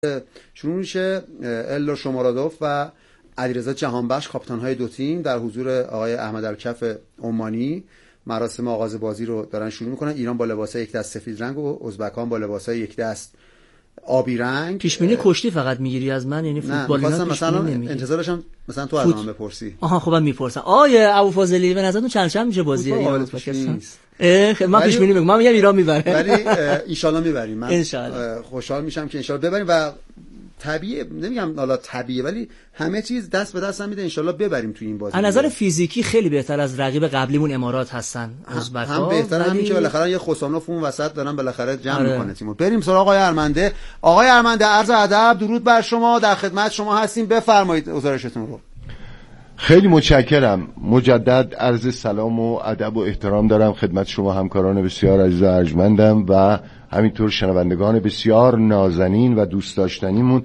شروع میشه. الدار شومورادوف و علیرضا جهانبخش کاپیتان‌های دو تیم در حضور آقای احمد الکف عمانی مراسم آغاز بازی رو دارن شروع میکنن. ایران با لباسای یک دست سفید رنگ و ازبکان با لباسای یک دست آبی رنگ. پیشبینی کشتی فقط میگیری از من؟ یعنی فوتبال اینا مثلا انتظارش هم مثلا تو از من بپرسی. خب من میپرسم ابو فاضلی به نظرتون چند میشه بازی ایران پاکستان؟ من پیشبینی میگم من میگم ایران میبره، ولی ان شاءالله میبریم. من خوشحال میشم که ان شاءالله ببریم و طبیعیه، نمیگم حالا طبیعیه، ولی همه چیز دست به دست هم میده ان شاءالله ببریم تو این بازی. از نظر فیزیکی خیلی بهتر از رقیب قبلیمون امارات هستن ازبک‌ها، هم بهتره، همین که بالاخره یه خسانوف اون وسط دارن بالاخره جمع میکنه تیمو. بریم سراغ آقای ارمنده. آقای ارمنده عرض ادب، درود بر شما، در خدمت شما هستیم، بفرمایید گزارشتون رو. خیلی متشکرم. مجدد عرض سلام و ادب و احترام دارم خدمت شما همکاران بسیار عزیز و ارجمندم و همینطور شنوندگان بسیار نازنین و دوست داشتنیمون.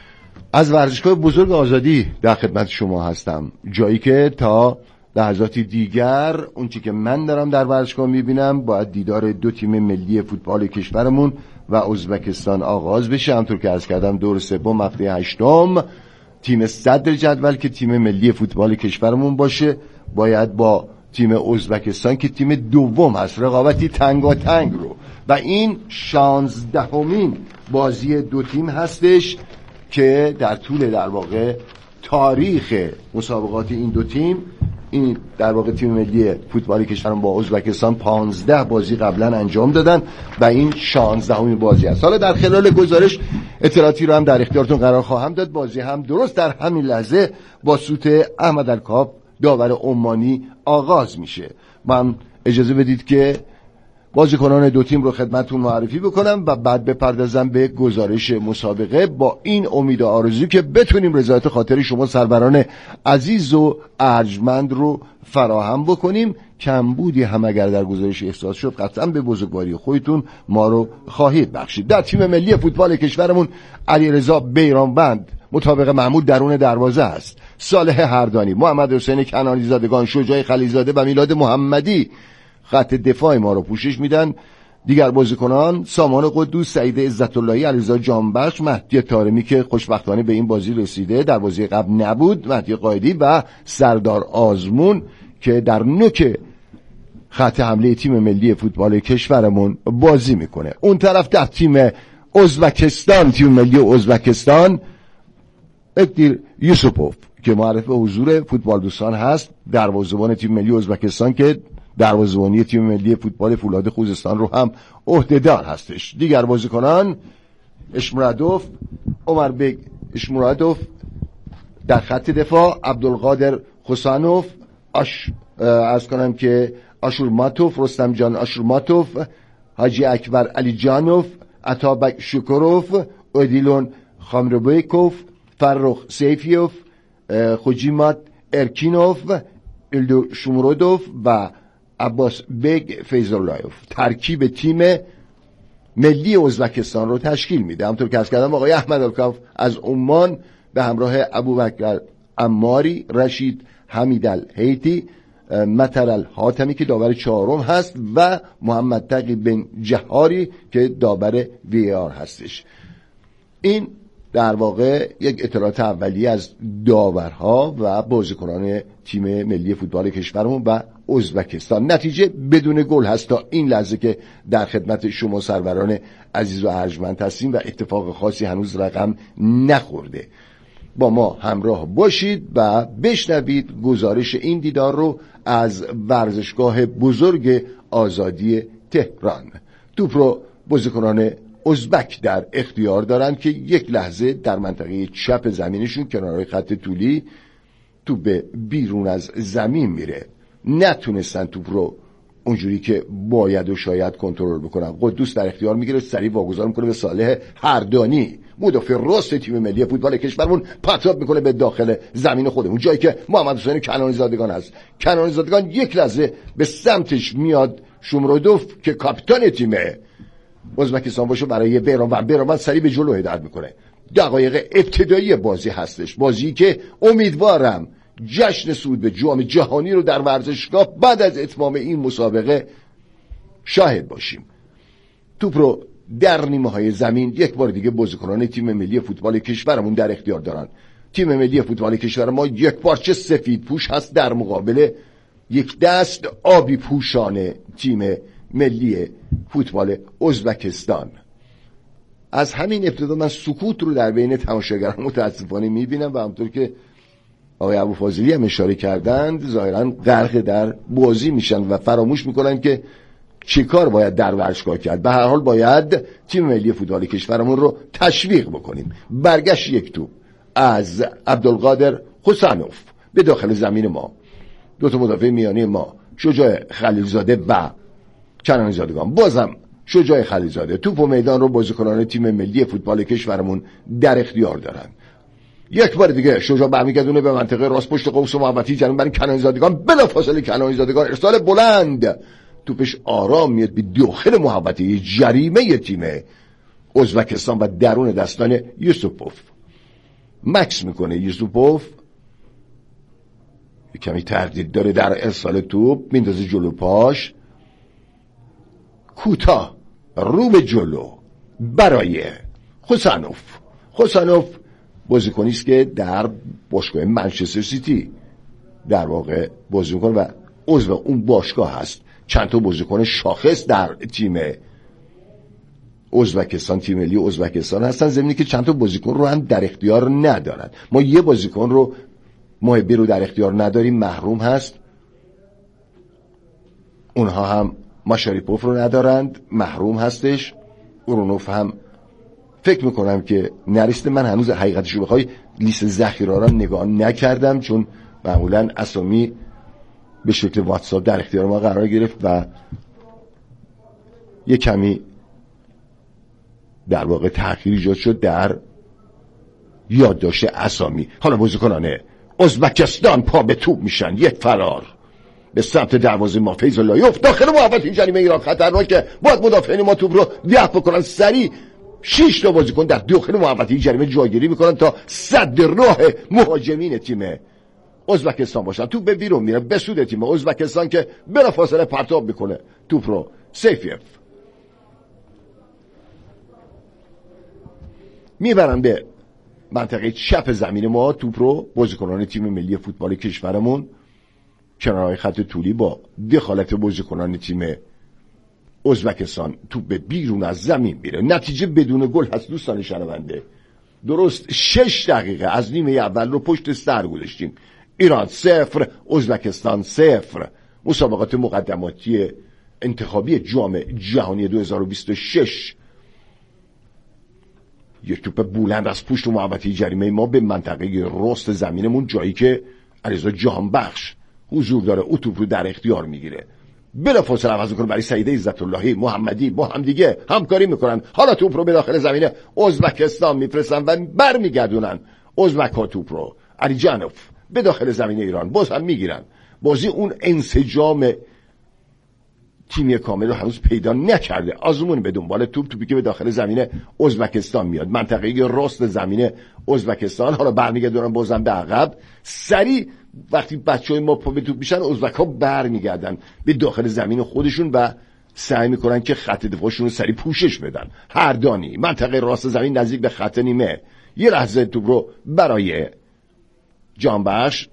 از ورزشگاه بزرگ آزادی در خدمت شما هستم، جایی که تا لحظاتی دیگر اون چی که من دارم در ورزشگاه میبینم باید دیدار دو تیم ملی فوتبال کشورمون و ازبکستان آغاز بشه. همطور که عرض کردم دور سوم هفته هشتم تیم صدر جدول که تیم ملی فوتبال کشورمون باشه باید با تیم ازبکستان که تیم دوم هست رقابتی تنگاتنگ رو، و این 16مین بازی دو تیم هستش که در طول در واقع تاریخ مسابقات این دو تیم، این در واقع تیم ملی فوتبال کشورمون با ازبکستان 15 بازی قبلا انجام دادن و این 16مین بازی است. حالا در خلال گزارش اطلاعاتی رو هم در اختیارتون قرار خواهم داد. بازی هم درست در همین لحظه با سوت احمد الکاف داور عمانی آغاز میشه. من اجازه بدید که بازیکنان دو تیم رو خدمتتون معرفی بکنم و بعد بپردازم به گزارش مسابقه، با این امید و آرزو که بتونیم رضایت خاطر شما سروران عزیز و ارجمند رو فراهم بکنیم. کمبودی هم اگر در گزارش احساس شد قطعا به بزرگواری خودتون ما رو خواهید بخشید. در تیم ملی فوتبال کشورمون علیرضا بیرانوند مطابق معمول درون دروازه است، صالح هردانی، محمد حسین کنانی زادگان، شجاع خلیلزاده و میلاد محمدی خط دفاع ما رو پوشش میدن. دیگر بازیکنان سامان قدوس، سعید عزت‌اللهی، علیرضا جانبخش، مهدی طارمی که خوشبختانه به این بازی رسیده، در بازی قبل نبود، مهدی قائدی و سردار آزمون که در نوک خط حمله تیم ملی فوتبال کشورمون بازی میکنه. اون طرف در تیم ازبکستان، تیم ملی ازبکستان، اکدیر یوسپوف که معرف به حضور فوتبال دوستان هست، دروازه‌بان تیم ملی ازبکستان که دروازه‌بانی تیم ملی فوتبال فولاد خوزستان رو هم عهده‌دار هستش. دیگر بازیکنان اشمرادوف، عمر بیگ اشمرادوف در خط دفاع، عبدالقادر حسانوف، از کنم که آشورماتوف، رستم جان آشورماتوف، حاجی اکبر علی جانوف، عطابک شکروف، ادیلون خامروبیکوف، فرخ سیفیوف، خوجیمات ارکینوف، الدو شومورادوف و عباس بیگ فیض‌اللهیوف ترکیب تیم ملی ازبکستان رو تشکیل میده. همونطور که از کردم آقای احمد الکاف از عمان به همراه ابوبکر عماری، رشید حمیدالحیتی، مطر الحاتمی که داور چهارم هست و محمد تقی بن جهاری که داور وی آر هستش. این در واقع یک اطلاعات اولیه از داورها و بازیکنان تیم ملی فوتبال کشورمون و ازبکستان. نتیجه بدون گل هست تا این لحظه که در خدمت شما سروران عزیز و ارجمند هستیم و اتفاق خاصی هنوز رقم نخورده. با ما همراه باشید و بشنوید گزارش این دیدار رو از ورزشگاه بزرگ آزادی تهران. توپ رو بازیکنان ازبک در اختیار دارند که یک لحظه در منطقه چپ زمینشون کنارهای خط طولی توپ بیرون از زمین میره، نتونستن توپ رو اونجوری که باید و شاید کنترل بکنن. قدوس در اختیار میگیره، سریع واگذار میکنه به صالح هردانی، مدافع راست تیم ملی فوتبال کشورمون، پرتاب میکنه به داخل زمین خودمون، جایی که محمد حسین کنانی زادگان هست. کنانی زادگان یک لحظه به سمتش میاد شومورادوف که کاپیتان تیم ازبکستان باشه برای بیرانوند سریع به جلو هدایت میکنه. دقایق ابتدایی بازی هستش، بازی که امیدوارم جشن صعود به جام جهانی رو در ورزشگاه بعد از اتمام این مسابقه شاهد باشیم. توپ رو در نیمه‌های زمین یک بار دیگه بازیکنان تیم ملی فوتبال کشورمون در اختیار دارن. تیم ملی فوتبال کشور ما یک پارچه سفید پوش هست در مقابل یک دست آبی پوشان تیم ملی فوتبال ازبکستان. از همین ابتدا من سکوت رو در بین تماشاگران متاسفانه میبینم و همونطور که آقای ابوفاضلی هم اشاره کردند ظاهرا غرق در بازی میشن و فراموش میکنن که چه کار باید در ورزشگاه کرد. به هر حال باید تیم ملی فوتبال کشورمون رو تشویق بکنیم. برگشت یک توپ از عبدالقادر حسنوف به داخل زمین ما، دو تا مدافع میانی ما شجاع خلیلزاده و کنانی زادگان، بازم شجاع خلیلزاده توپ و میدان رو بازیکنان تیم ملی فوتبال کشورمون در اختیار دارن. یک بار دیگه شجاع برمیگردونه به منطقه راست پشت قوس محوطی جنوب برای کنانی زادگان، بلافاصله کنانی زادگان ارسال بلند، توپش آرام میاد به داخل محوطه جریمه تیم ازبکستان و درون دستان یوسوپوف. مکس میکنه یوسوپوف، کمی تردید داره در ارسال توپ، میندازه جلو پاش، کوتاه رو به جلو برای حسنوف بازیکنی است که در باشگاه منچستر سیتی در واقع بازی میکنه و عضو اون باشگاه هست. چند تا بازیکن شاخص در تیم ازبکستان، تیم ملی ازبکستان هستن، ضمن که چند تا بازیکن رو هم در اختیار ندارن. ما یه بازیکن رو محبی رو در اختیار نداریم، محروم هست. اونها هم ماشاریپوف رو ندارند، محروم هستش. اورونوف هم فکر میکنم که نرسته. من هنوز حقیقتش رو بخوای لیست ذخیره رو نگاه نکردم، چون معمولا اسامی به شکل واتساپ در اختیار ما قرار گرفت و یه کمی در واقع تأخیر ایجاد شد در یادداشت اسامی. حالا بازیکنان ازبکستان پا به توپ میشن، یک فرار به سمت دروازه ما، فیض اللهیوف داخل محوطه جریمه ایران خطرناکه، باید مدافعین ما توپ رو دفع بکنن. سریع 6 تا بازیکن در داخل محوطه جریمه جایگیری میکنن تا صد راه مهاجمین تیم ازبکستان باشن. توپ به بیرون میره به سود تیم ازبکستان که بلافاصله پرتاب میکنه توپ رو. سیفیف میبرن به منطقه چپ زمین ما توپ رو. بازیکنان تیم ملی فوتبال کشورمون کنارهای خط طولی با دخالت بازیکنان تیم ازبکستان توپ به بیرون از زمین میره. نتیجه بدون گل هست دوستان شنونده. درست 6 دقیقه از نیمه اول رو پشت سر گذاشتیم. ایران 0 ازبکستان 0. مسابقات مقدماتی انتخابی جام جهانی 2026. یک توپ بلند از پشت محوطه جریمه ما به منطقه راست زمینمون، جایی که علیرضا جهانبخش حضور داره. او توپ رو در اختیار میگیره، بلافاصله عوض میکنه برای سعید عزت اللهی محمدی، با هم دیگه همکاری میکنن. حالا توپ رو به داخل زمین ازبکستان میفرستن و برمیگردونن ازبک ها توپ رو. علی جانوف به داخل زمین ایران باز هم میگیرن. بازی اون انسجام تیمی کامل رو هنوز پیدا نکرده. آزمون به دنبال توپی که به داخل زمین ازبکستان میاد، منطقه راست زمین ازبکستان. حالا برمیگردونن بازم به عقب. سریع وقتی بچهای ما پا به توپ میشن، ازبک‌ها برمیگردن به داخل زمین خودشون و سعی میکنن که خط دفاعشون رو سریع پوشش بدن. هر دانی منطقه راست زمین نزدیک به خط نیمه. یه لحظه توپ رو برای جانبخش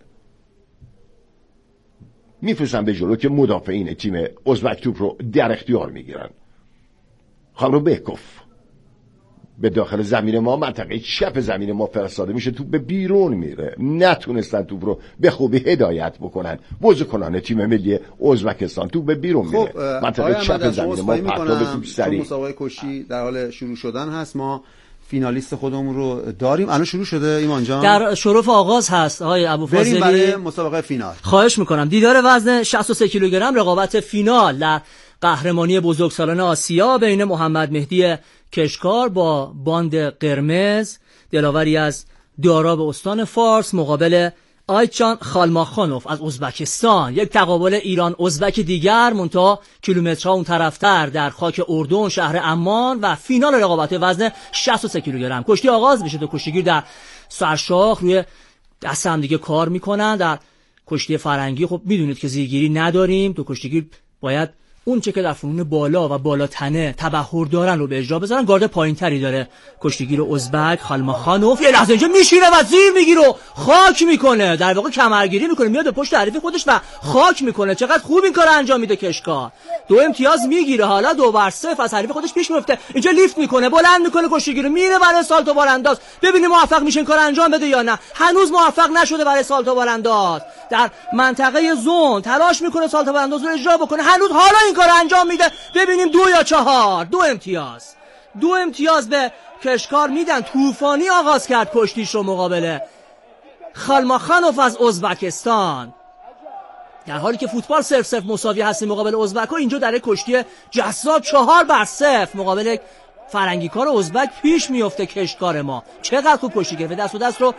میفرستن به جلو که مدافعین تیم ازبک توپ رو در اختیار میگیرن. خامرو بهکوف به داخل زمین ما، منطقه چپ زمین ما فرستاده میشه. توپ به بیرون میره، نتونستن توپ رو به خوبی هدایت بکنن بازیکنان تیم ملی ازبکستان. توپ به بیرون میره، منطقه چپ زمین ما پرتاب توپ سریع. مسابقه کشی در حال شروع شدن هست. ما فینالیست خودمون رو داریم. الان شروع شده ایمان جان، در شرف آغاز هست. آقای ابوفاضلی برای مسابقه فینال خواهش میکنم. دیدار وزن 63 کیلوگرم، رقابت فینال در قهرمانی بزرگسالان آسیا بین محمد مهدی کشکار با باند قرمز، دلاوری از داراب استان فارس، مقابل آیتجان خالماخانوف از ازبکستان. یک تقابل ایران ازبک دیگر، منتها کیلومترها اون طرفتر، در خاک اردن، شهر عمان، و فینال رقابت وزن 63 کیلوگرم. کشتی آغاز میشه. تو کشتیگیر در سرشاخ روی دست هم دیگه کار میکنن. در کشتی فرنگی خب میدونید که زیرگیری نداریم. تو کشتیگیر باید اون چه که در فنون بالا و بالاتنه تبحر دارن رو به اجرا بذارن. گارد پایینتری داره کشتیگیر ازبک خالماخانوف، یه لحظه اینجا میشینه و زیر میگیره و خاک میکنه، در واقع کمرگیری میکنه، میاد به پشت حریف خودش و خاک میکنه. چقدر خوب این کارو انجام میده کشکار. 2 امتیاز میگیره، حالا 2-0 از حریف خودش پیش میفته. اینجا لیفت میکنه، بلند میکنه کشتیگیر، میره برای سالتو بارانداز. ببینیم موفق میشه این کارو انجام بده یا نه. هنوز موفق نشده برای سالتو بارانداز. در منطقه زون تلاش میکنه سالتو بارانداز رو اجرا بکنه، هنوز حالا این کارو انجام میده. ببینیم 2 یا 4. 2 امتیاز. 2 امتیاز به کشکار میدن. طوفانی آغاز کرد کشتیش رو مقابل خالماخانوف از ازبکستان. در حالی که فوتبال 0-0 مساوی هست مقابل ازبک‌ها، اینجا در کشتی جذاب 4-0 مقابل فرنگی کار ازبک پیش میفته کشکار ما. چقدر خوب کشتی گرفت، دست و دست رو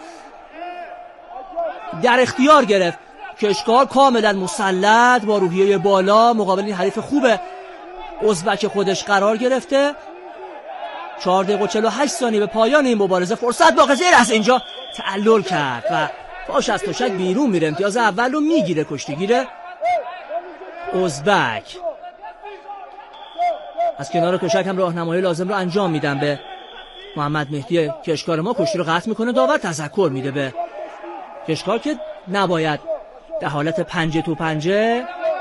در اختیار گرفت. کشکار کاملا مسلط با روحیه بالا مقابل این حریف خوب ازبک خودش قرار گرفته. 4 دقیقه و 48 ثانیه به پایان این مبارزه. فرصت باقی از اینجا تعلل کرد و پاش از تشک بیرون میره. امتیاز اول رو میگیره کشتیگیر ازبک. از کنار تشک هم راهنمایی لازم رو انجام میدن به محمد مهدی کشکار ما. کشتی رو قطع میکنه، داور تذکر میده به کشکار که نباید در حالت پنجه تو پنجه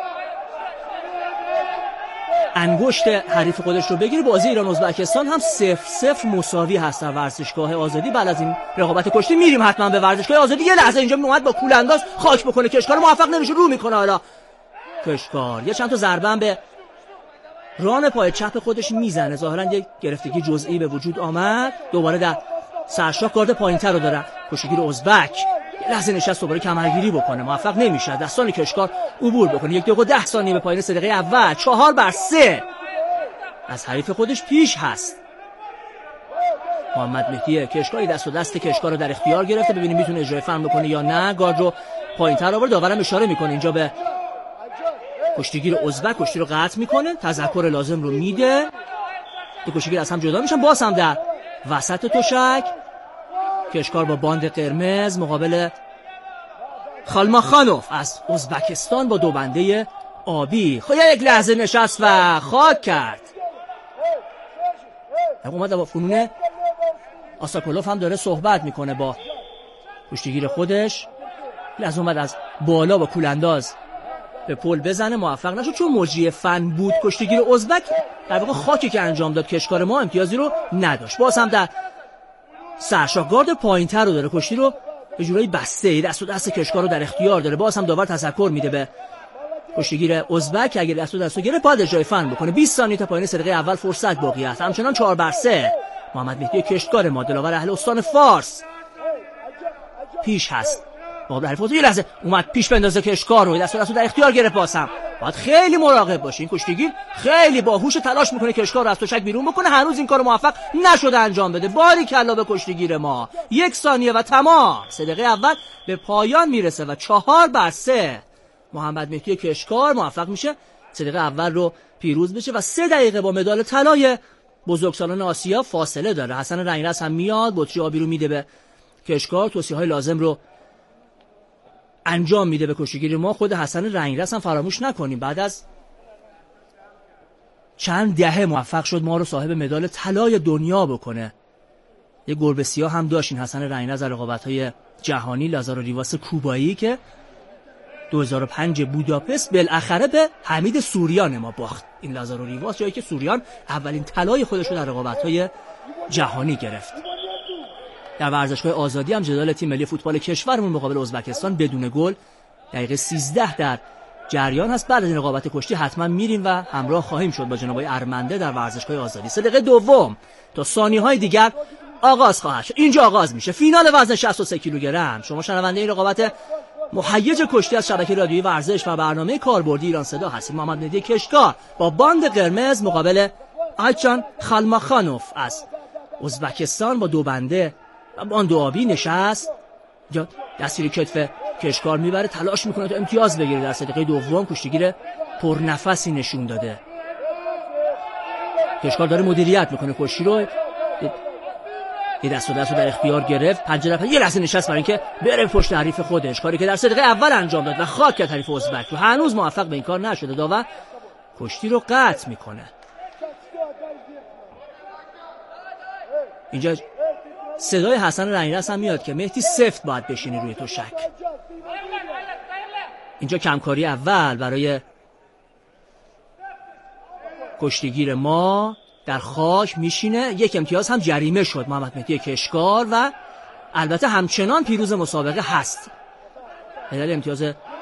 انگشت حریف خودش رو بگیره. بازی ایران ازبکستان هم 0-0 مساوی هست در ورزشگاه آزادی. بعد از این رقابت کشتی میریم حتما به ورزشگاه آزادی. یه لحظه اینجا اومد با کول انداز خاک بکنه کشکار، موفق نمیشه، رو میکنه. حالا کشکار یه چند تا ضربه به ران پای چپ خودش میزنه، ظاهرا یک گرفتگی جزئی به وجود آمد. دوباره در سرشاخ گارد پایینتر رو داره کشتیگیر ازبک. یه لحظه نشست دوباره کمرگیری بکنه، موفق نمیشه دستان کشکار عبور بکنه. 1 دقیقه و 10 ثانیه به پایان 3 دقیقه اول. 4-3 از حریف خودش پیش هست. محمد مهدی کشکاری دست و دست کشکار رو در اختیار گرفته. ببینیم میتونه اجرای فن بکنه یا نه. گارد رو پایینتر آورد. داورم اشاره میکنه اینجا به کشتیگیر ازبک. کشتی رو قطع میکنه، تذکر لازم رو میده. دو کشتیگیر از هم جدا میشن. باز هم در وسط تشک کشکار با باند قرمز مقابل خالماخانوف از ازبکستان با 2 بنده آبی. خب یک لحظه نشست و خاک کرد. اومد با فنون آساکولوف هم داره صحبت میکنه با کشتیگیر خودش. لحظه اومد از بالا با کولانداز به پل بزنه، موفق نشد چون مجری فن بود. کشتیگیر ازبک در واقع خاکی که انجام داد کشکار ما امتیازی رو نداشت. باز هم در سرشاخ گارد پایینتر رو داره، کشتی رو به جورایی بسته، دست و دست کشکار رو در اختیار داره. باز هم داور تذکر میده به کشتیگیر ازبک اگه دست و دستو گرفت باید اجرای فن بکنه. 20 ثانیه تا پایان 3 دقیقه اول فرصت باقی است. همچنان 4-3 محمد مهدی کشکار ما دلاور اهل استان فارس پیش هست. مقابل حریف یه لحظه اومد پیش بندازه کشکار رو، دست و دستو در اختیار گرفت. بازم باید خیلی مراقب باشین. کشتیگیر خیلی باهوش تلاش میکنه کشکار رو از تشک بیرون بکنه. هنوز این کارو موفق نشده انجام بده. باری کلا به کشتیگیر ما. 1 ثانیه و تمام 3 دقیقه اول به پایان میرسه و 4-3 محمد مهدی کشکار موفق میشه 3 دقیقه اول رو پیروز بشه و 3 دقیقه با مدال طلای بزرگسالان آسیا فاصله داره. حسن رنگرز هم میاد، بطری آبی رو میده به کشکار، توصیه‌های لازم رو انجام میده به کشتیگیر ما. خود حسن رنگرز هم فراموش نکنیم بعد از چند دهه موفق شد ما رو صاحب مدال طلای دنیا بکنه. یه گربه سیاه هم داشتین حسن رنگرز در رقابت‌های جهانی لازارو ریواس کوبایی که 2005 بوداپست بالاخره به حمید سوریان ما باخت. این لازارو ریواس جایی که سوریان اولین طلای خودش رو در رقابت‌های جهانی گرفت. در ورزشگاه آزادی هم جدال تیم ملی فوتبال کشورمون مقابل ازبکستان بدون گل دقیقه 13 در جریان هست. بعد از این رقابت کشتی حتما میریم و همراه خواهیم شد با جناب آقای ارمنده در ورزشگاه آزادی. 3 دقیقه دوم تا ثانیه‌های دیگر آغاز خواهد شد. اینجا آغاز میشه فینال وزن 63 کیلوگرم. شما شنونده این رقابت مهیج کشتی از شبکه رادیویی ورزش و برنامه کاربردی ایران صدا هستید. محمد مهدی کشکار با باند قرمز مقابل آیچان خالماخانوف از ازبکستان با 2 بنده و باند آبی نشست. یا دستی کتف کشکار میبره، تلاش میکنه تا امتیاز بگیره. در 3 دقیقه دوم کشتیگیر پرنفسی نشون داده. کشکار داره مدیریت میکنه کشتی رو، یه دست و در اختیار گرفت. پنجره یه لحظه نشست برای اینکه بره پشت حریف خودش، کاری که در 3 دقیقه اول انجام داد و خاک کرد حریف ازبک رو. هنوز موفق به این کار نشده. داور کشتی رو قطع میکنه. اینجا صدای حسن رنگرز هم میاد که مهدی سفت باید بشینی روی تشک. اینجا کمکاری اول برای کشتیگیر ما در خاک میشینه. یک امتیاز هم جریمه شد محمد مهدی کشکار و البته همچنان پیروز مسابقه هست. هلال امتیاز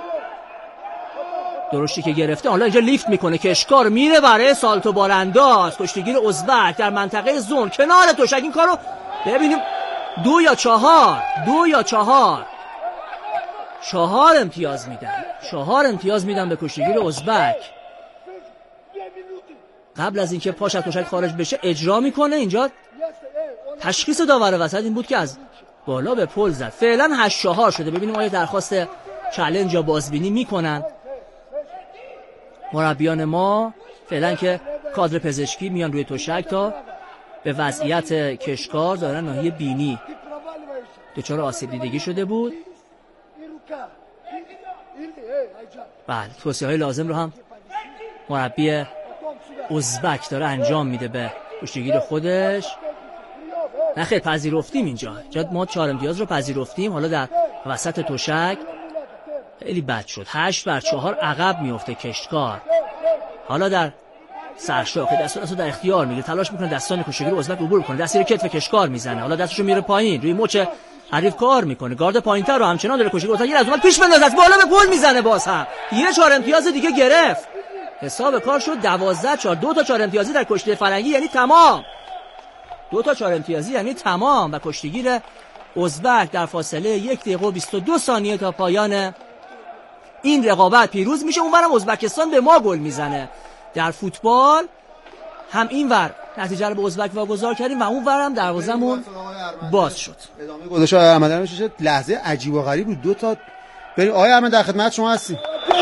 درشتی که گرفته. حالا اینجا لیفت میکنه کشکار، میره برای سالتو بارانداز. کشتیگیر ازبک در منطقه زون کنار تشک. این کارو ببینیم 2 یا 4 4 امتیاز میدن. 4 امتیاز میدن به کشتیگیر ازبک. قبل از اینکه پاش از تشک خارج بشه اجرا میکنه. اینجا تشخیص داور وسط این بود که از بالا به پل زد. فعلا 8-4 شده. ببینیم آیا درخواست چالش یا بازبینی میکنن مربیان ما. فعلا که کادر پزشکی میان روی تشک تا به وضعیت کشکار دارن ناحیه بینی دچار آسیب دیدگی شده بود. بله توصیه‌های لازم رو هم مربی ازبک داره انجام میده به کشتیگیر خودش. نه خیر پذیرفتیم اینجا ما 4 امتیاز رو پذیرفتیم. حالا در وسط تشک خیلی بد شد. 8-4 عقب میفته کشتکار. حالا در سرشاخه دستو در اختیار میگیره، تلاش میکنه دستان کشتیگیر ازبک عبور کنه. دستی رو کتف کشکار میزنه. حالا دستشو میره پایین روی مچ حریف کار میکنه. گارد پایینتر رو همچنان داره کشتیگیر ازبک از اون پیش بندازه بالا به پل میزنه. باز هم یه 4 امتیاز دیگه گرفت. حساب کار شد 12-4. 2 تا 4 امتیازی در کشتی فرنگی یعنی تمام. 2 تا 4 امتیازی یعنی تمام و کشتیگیر ازبک در فاصله 1 دقیقه و 22 ثانیه تا پایان این رقابت پیروز میشه. اونورم ازبکستان به ما گل میزنه. در فوتبال هم اینور نتیجه رو به ازبک واگذار کردیم و اونورم دروازمون باز شد. ادامه گذاشت آقای احمد میشه. لحظه عجیب و غریب بود. 2 تا بریم آقای احمد در خدمت شما هستیم.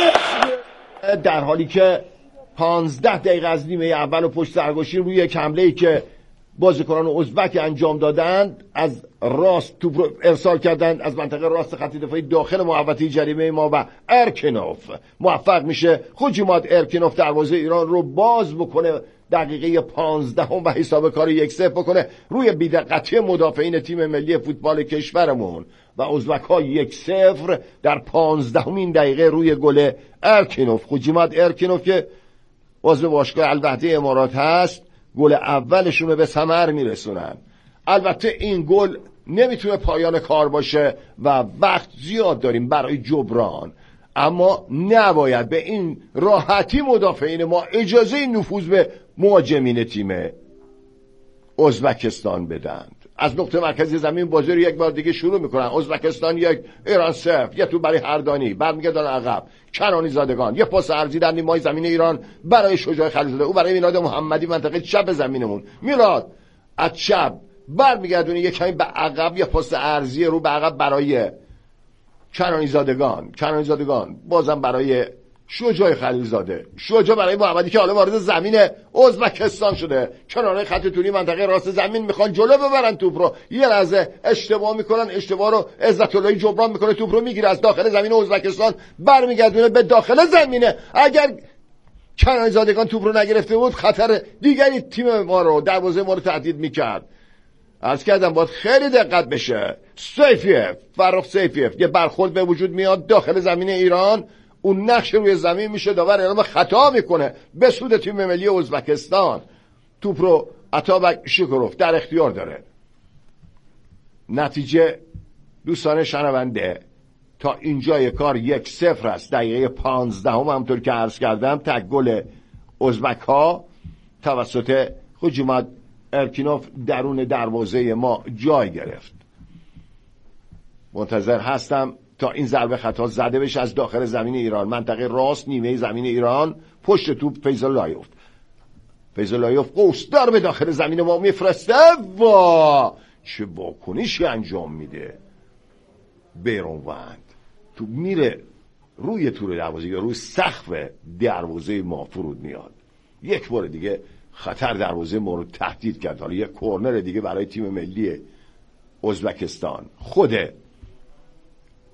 در حالی که 15 دقیقه از نیمه اول و پشت سرگشی روی یک حمله‌ای که بازیکنان ازبک انجام دادند از راست توپ رو ارسال کردند از منطقه راست خط دفاعی داخل محوطه جریمه ما و ارکنوف موفق میشه خوجیمات ارکنوف دروازه ایران رو باز بکنه دقیقه 15 و حساب کار 1-0 بکنه روی بی‌دقتی مدافعین تیم ملی فوتبال کشورمون و ازبک‌ها 1-0 در 15مین دقیقه روی گل ارکنوف. خوجیمات ارکنوف که عضو باشگاه الوحده امارات هست گل اولشون رو به ثمر میرسونن. البته این گل نمیتونه پایان کار باشه و وقت زیاد داریم برای جبران، اما نباید به این راحتی مدافعین ما اجازه نفوذ به مهاجمین تیم ازبکستان بدند. از نقطه مرکزی زمین بازی رو یک بار دیگه شروع میکنن. ازبکستان 1 ایران 0. یه تو برای هردانی برمیگردن عقب. کنانی زادگان یه پاس عرضی در نیمه زمین ایران برای شجاع خلیلزاده، او برای میلاد محمدی منطقه چپ زمینمون. میلاد از چپ برمیگردونه یک کمی به عقب، یه پاس عرضی رو به عقب برای کنانی زادگان بازم برای شجاع خلیلزاده، شجاع برای محمدی که حالا وارد زمین ازبکستان شده. کناره خط طولی منطقه راست زمین میخوان جلو ببرن توپ رو. یه لحظه اشتباه میکنن، اشتباه رو عزت اللهی جبران میکنه، توپ رو میگیره از داخل زمین ازبکستان برمیگردونه به داخل زمینه. اگر کنانی زادگان توپ رو نگرفته بود خطر دیگری تیم ما رو دروازه ما رو تهدید میکرد. عرض کردم باید خیلی دقت بشه. فرخ سیفیف یه برخورد به وجود میاد داخل زمین ایران، اون نقش روی زمین میشه، داور اعلام خطا میکنه به سود تیم ملی ازبکستان. توپ رو اتابک شکروف در اختیار داره. نتیجه دوستان شنونده تا اینجای کار 1-0 است. دقیقه 15 همونطور که عرض کردم تک گل ازبک ها توسط خوجیمات ارکینوف درون دروازه ما جای گرفت. منتظر هستم تا این ضربه خطا زده بشه از داخل زمین ایران، منطقه راست نیمه زمین ایران. پشت توپ فیض‌اللهیوف قوسدار به داخل زمین ما میفرسته و چه واکنشی انجام میده. بیرونوند توپ میره روی تور دروازه یا روی سقف دروازه ما فرود میاد. یک بار دیگه خطر دروازه ما رو تهدید کرد. حالا یک کورنر دیگه برای تیم ملی ازبکستان. خود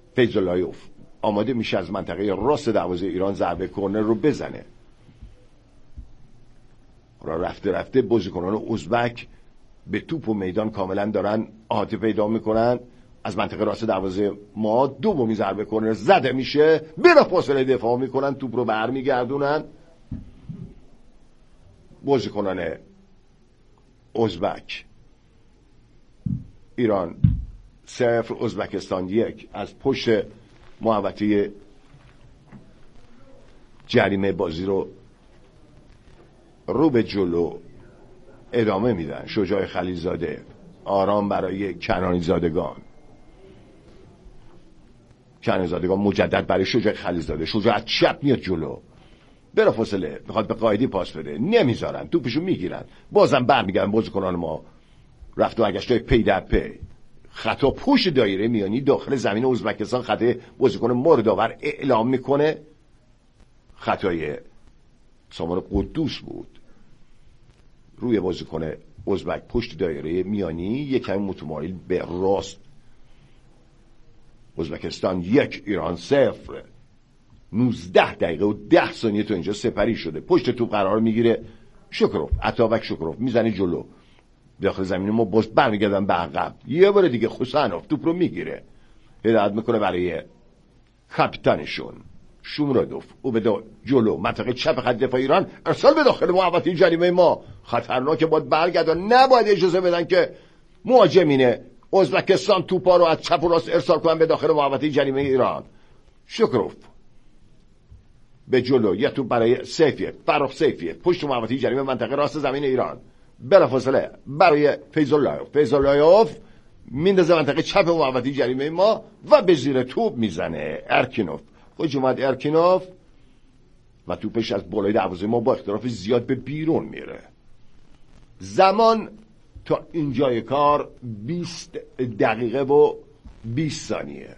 فیض‌اللهیوف آماده میشه از منطقه راست دروازه ایران ضربه کورنر رو بزنه. رفته رفته بازیکنان ازبک به توپ و میدان کاملا دارن احاطه پیدا میکنن. از منطقه راست دروازه ما دومی ضربه کرنر زده میشه، بلافاصله دفاع میکنن، توپ رو برمیگردونن. بازیکنان ازبک. ایران 0 ازبکستان 1. از پشت محوطه جریمه بازی رو به جلو ادامه میدن. شجاع خلیلزاده آرام برای کنانی زادگان مجدد برای شجاع خلیلزاده. شجاع از چپ میاد جلو، بلافاصله میخواد به قائدی پاس بده، نمیذارن، توپشو میگیرن، بازم برمیگردن بازیکنان ما. رفت و برگشتای پی در پی. خطا پشت دایره میانی داخل زمین ازبکستان. خطا بازیکن موردآور اعلام میکنه، خطای سامان قدوس بود روی بازیکن ازبک پشت دایره میانی. یک کمی متمایل به راست. ازبکستان 1 ایران 0. 19 دقیقه و 10 ثانیه تا اینجا سپری شده. پشت توپ قرار میگیره شکروف، عطابک شکروف میزنه جلو داخل زمین ما، باز برمیگردن به عقب. یه بار دیگه حسینوف توپ رو میگیره، هدایت میکنه برای کاپیتانشون شومرادوف. او به جلو منطقه چپ خط دفاع ایران، ارسال به داخل محوطه جریمه ما. خطرناکه، باید برگردن، نباید اجازه بدن که مهاجمین ازبکستان توپا رو از چپ و راست ارسال کنن به داخل محوطه جریمه ایران. شکروف به جلو، یه توپ برای سیفیه، فرخ سیفیه پشت محوطه جریمه منطقه راست زمین ایران. بلافاصله برای فیض‌اللهیوف میندازه منطقه چپ محوطه جریمه ما و به زیر توپ میزنه. ارکینوف خودش اومد، ارکینوف و توپش از بالای دروازه ما با اختلاف زیاد به بیرون میره. زمان تا اینجای کار 20 دقیقه و 20 ثانیه.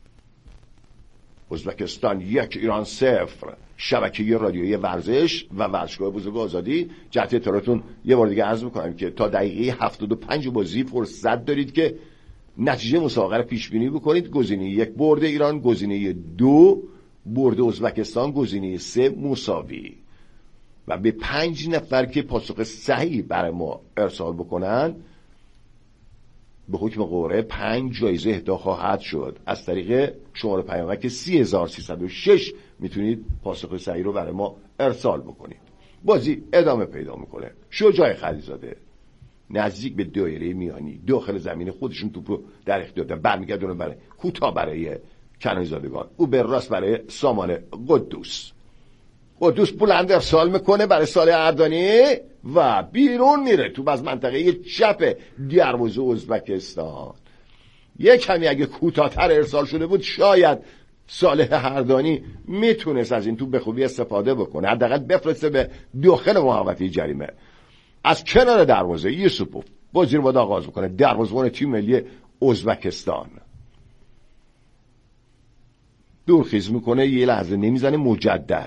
ازبکستان 1 ایران 0. شبکه رادیویی ورزش و ورزشگاه بزرگ آزادی. جهت اطلاعاتون یه بار دیگه عرض میکنم که تا دقیقه 75 بازی فرصت دارید که نتیجه مسابقه رو پیش بینی بکنید. گزینه 1 برد ایران، گزینه 2 برد ازبکستان، گزینه 3 مساوی. و به 5 نفر که پاسخ صحیح برای ما ارسال بکنن به حکم قرعه 5 جایزه اهدا خواهد شد. از طریق شماره پیامک 30306 میتونید پاسخ صحیح رو برای ما ارسال بکنید. بازی ادامه پیدا میکنه. شجاع خلیلزاده نزدیک به دایره میانی داخل زمین خودشون توپ رو در اختیار دارن، برمیگردونه برای کوتاه برای کنانی زادگان. او به راست برای سامان قدوس بلند ارسال میکنه برای صالح اردانی و بیرون میره. توپ از منطقه چپ دروازه ازبکستان. یک کمی اگه کوتاه‌تر ارسال شده بود شاید صالح اردانی میتونست از این توپ به خوبی استفاده بکنه، حداقل بفرسته به داخل محوطه جریمه. از کنار دروازه یوسفوف بازی رو باید آغاز بکنه. دروازه‌بان تیم ملی ازبکستان دورخیز میکنه، یه لحظه نمیزنه، مجدد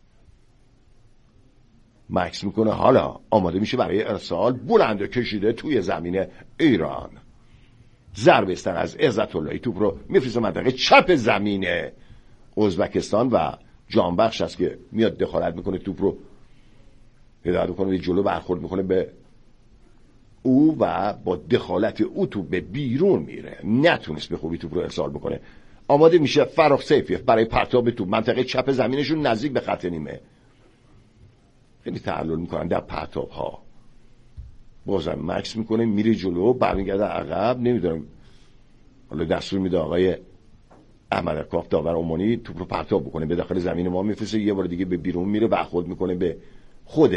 مکس میکنه، حالا آماده میشه برای ارسال. بلند کشیده توی زمین ایران. ضربه استن از عزت اللهی توپ رو میفرسته منطقه چپ زمین ازبکستان و جانبخش است که میاد دخالت میکنه، توپ رو هدایت میکنه به جلو، برخورد میکنه به او و با دخالت او توپ به بیرون میره. نتونست به خوبی توپ رو ارسال بکنه. آماده میشه فرخ سیفیف برای پرتاب توپ منطقه چپ زمینشون نزدیک به خط نیمه. خیلی تعلل میکنن در پرتاب ها. بازم مکس میکنه، میره جلو، برمیگرده عقب. نمیدونم، حالا دستور میده آقای احمد الکاف داور عمانی توپ رو پرتاب بکنه به داخل زمین ما، میفرسته یه بار دیگه به بیرون میره، برخورد میکنه به خود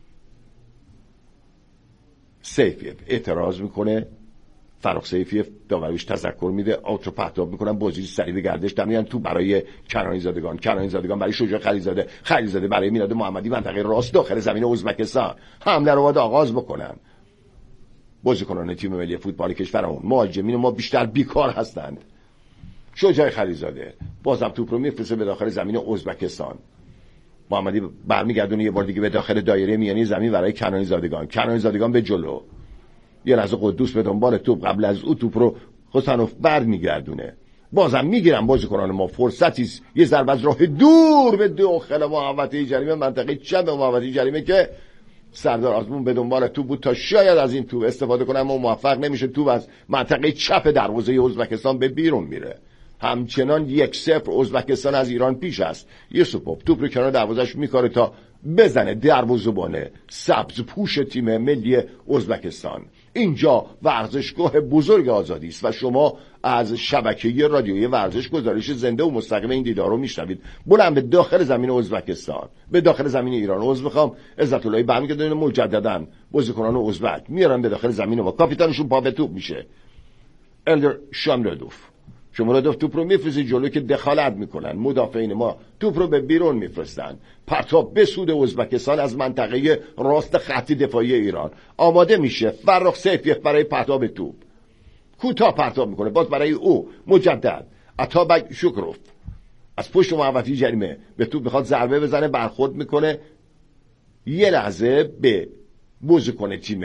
سیفیف. اعتراض میکنه فرخ سیفیف، داوریش تذکر میده، آوت رو پرتاب میکنن، بازی سریع به گردش در میان. تو برای کنانی زادگان برای شجاع خلیلزاده برای میلاد محمدی منطقه راست داخل زمین ازبکستان. حمله رو باید آغاز بکنن. بازیکنان تیم ملی فوتبال کشورمون، مهاجمین ما بیشتر بیکار هستند. شجاع خلیلزاده بازم توپ رو میفرسته به داخل زمین ازبکستان. محمدی برمیگردونه یه بار دیگه به داخل دایره میانی زمین برای کنانی زادگان به جلو. یه لحظه قدوس به دنبال توپ، قبل از او توپ رو حسینوف برمیگردونه. بازم میگیرن بازیکنان ما، فرصتی یه ضربه از راه دور به داخل محوطه جریمه منطقه چپ محوطه جریمه که سردار آزمون به دنبال توپ بود تا شاید از این توپ استفاده کنه، اما موفق نمیشه. توپ از منطقه چپ دروازه ازبکستان به بیرون میره. همچنان 1-0 ازبکستان از ایران پیش است. یوسپوف توپ رو کنار دروازه‌اش میکاره تا بزنه دروازه‌بان سبز پوش تیم ملی ازبکستان. اینجا ورزشگاه بزرگ آزادی است و شما از شبکه رادیویی ورزش گزارش زنده و مستقیم این دیدار رو میشنوید. بلند به داخل زمین ازبکستان، به داخل زمین ایران. عذر میخوام، عزت اللهی برمیگردن مجددا بازیکنان ازبک میارن به داخل زمین و کاپیتانشون پا به توپ میشه. الدر شامرادوف توپ رو میفرسته جلو که دخالت میکنن. مدافعین ما توپ رو به بیرون میفرستن. پرتاب به سود ازبکستان از منطقه راست خط دفاعی ایران. آماده میشه فرخ سیفیف برای پرتاب توپ. کوتاه پرتاب میکنه، باز برای او مجدد اتابک شکروف از پشت محوطه جریمه به توپ میخواد ضربه بزنه، برخورد میکنه. یه لحظه به بازیکن تیم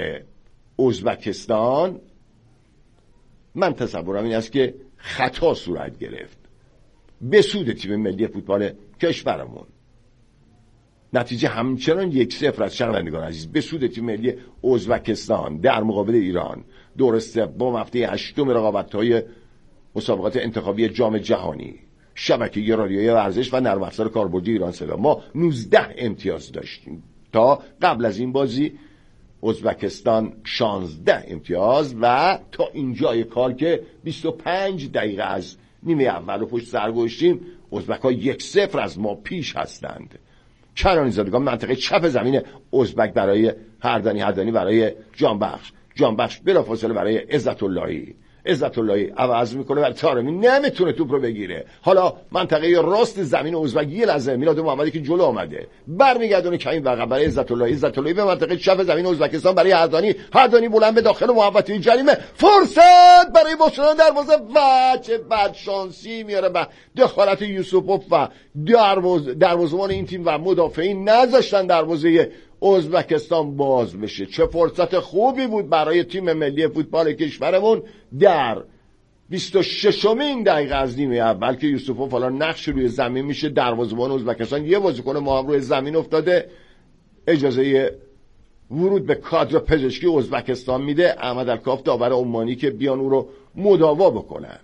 ازبکستان من تصورم این است که خطا صورت گرفت به سود تیم ملی فوتبال کشورمون. نتیجه همچنان 1-0 از شنوندگان عزیز به سود تیم ملی ازبکستان در مقابل ایران. درسته با هفته 8 رقابت‌های مسابقات انتخابی جام جهانی، شبکه رادیویی ورزش و نرم افزار کاربردی ایران صدا ما 19 امتیاز داشتیم. تا قبل از این بازی ازبکستان 16 امتیاز و تا اینجای کار که 25 دقیقه از نیمه اول رو پشت سر گذاشتیم، ازبک‌ها 1-0 از ما پیش هستند. کنانی زادگان منطقه چپ زمین ازبک برای هردانی برای جانبخش بلافاصله برای عزت اللهی عوض میکنه و طارمی نمیتونه توپ رو بگیره. حالا منطقه راست زمین ازبک یه لحظه میلاد محمدی که جلو آمده برمیگردونه که این وقت برای عزت اللهی به منطقه چپ زمین ازبکستان برای هردانی بلند به داخل محوطه جریمه. فرصت برای باشندگان دروازه و چه بدشانسی میاره به دخالت یوسپوف و دروازه‌بان این تیم و مدافعین نذاشتن دروازه ازبکستان باز بشه. چه فرصت خوبی بود برای تیم ملی فوتبال کشورمون در 26مین دقیقه از نیمه اول که یوسفوف حالا نقش روی زمین میشه. دروازه‌بان ازبکستان یه بازیکن ما هم روی زمین افتاده، اجازه ورود به کادر پزشکی ازبکستان میده احمد الکاف داور عمانی که بیان او رو مداوا بکنن.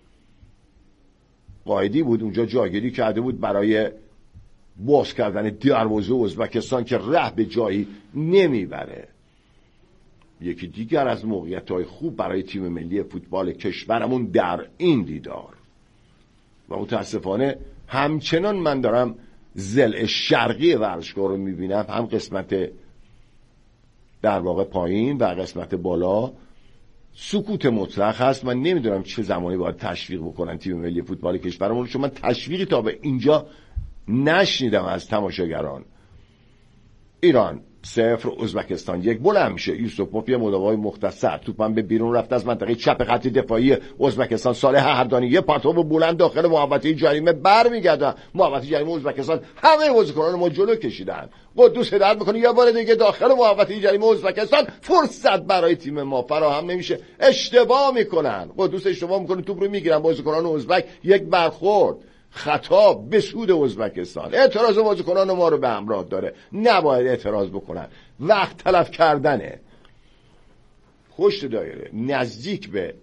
قائدی بود اونجا جاگیری کرده بود برای باز کردن دروازه ازبکستان که ره به جایی نمیبره. یکی دیگر از موقعیت‌های خوب برای تیم ملی فوتبال کشورمون در این دیدار. و متاسفانه همچنان من دارم ضلع شرقی ورزشگاه رو میبینم، هم قسمت در واقع پایین و قسمت بالا سکوت مطلق هست. من نمیدونم چه زمانی باید تشویق بکنن تیم ملی فوتبال کشورمون، چون من تشویقی تا به اینجا نشنیدم از تماشاگران. ایران 0 ازبکستان 1 بلند میشه. یوسپوف یه مداوای مختصر توپم به بیرون رفت از منطقه چپ خط دفاعی ازبکستان. صالح هردانی یه پرتاب بلند داخل محوطه جریمه برمیگردن. محوطه جریمه ازبکستان همه بازیکنان ما جلو کشیدن. قدوس هدایت میکنه یه بار دیگه داخل محوطه جریمه ازبکستان. فرصت برای تیم ما فراهم نمیشه. اشتباه میکنن. قدوس اشتباه میکنه، توپ رو میگیرن بازیکنان ازبک. یک برخورد خطا به سود ازبکستان. اعتراض بازیکنان ما رو به همراه داره، نباید اعتراض بکنن. وقت تلف کردنه. پشت دایره نزدیک به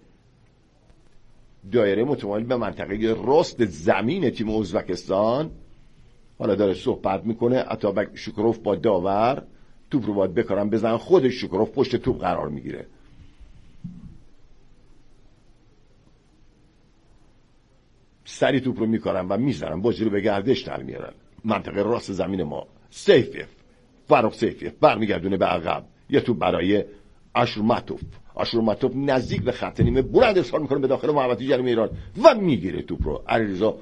دایره متمایل به منطقه راست زمین تیم ازبکستان حالا داره صحبت میکنه. اتابک شکروف با داور توپ رو باید بکارن بزن. خودش شکروف پشت توپ قرار میگیره. سری توپ رو میکارن و میزنن، بازی رو به گردش در میارن. منطقه راست زمین ما فرخ سیفیف برمیگردونه به عقب. یه توپ برای آشورماتوف نزدیک به خط نیمه بلند ارسال میکنه به داخل محوطه جریمه ایران و میگیره توپ رو. علیرضا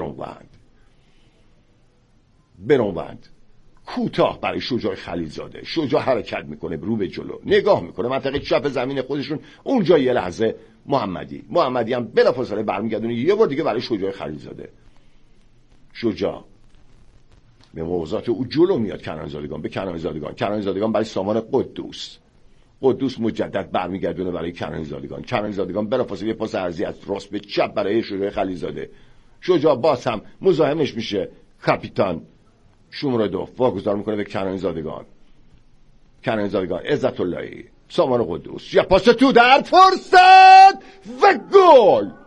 برونوند کوتاه برای شجاع خلیلزاده. شجاع حرکت میکنه رو به جلو، نگاه میکنه منطقه چپ زمین خودشون. اونجا یه لحظه محمدی هم بلافاصله برمیگردونه یه بار دیگه برای شجاع خلیلزاده. شجاع به موضوعات او جلو میاد. کنانی زادگان برای سامان قدوس مجدد برمیگردونه برای کنانی زادگان بلافاصله یه پاس عرضی از راست به چپ برای شجاع خلیلزاده. شجاع باز هم مزاحمش میشه. کاپیتان شومرادوف واگذار میکنه به کنانی زادگان. کنیزادگان عزت اللهی سامان قدوس یا پاس تو در فرصت و گل.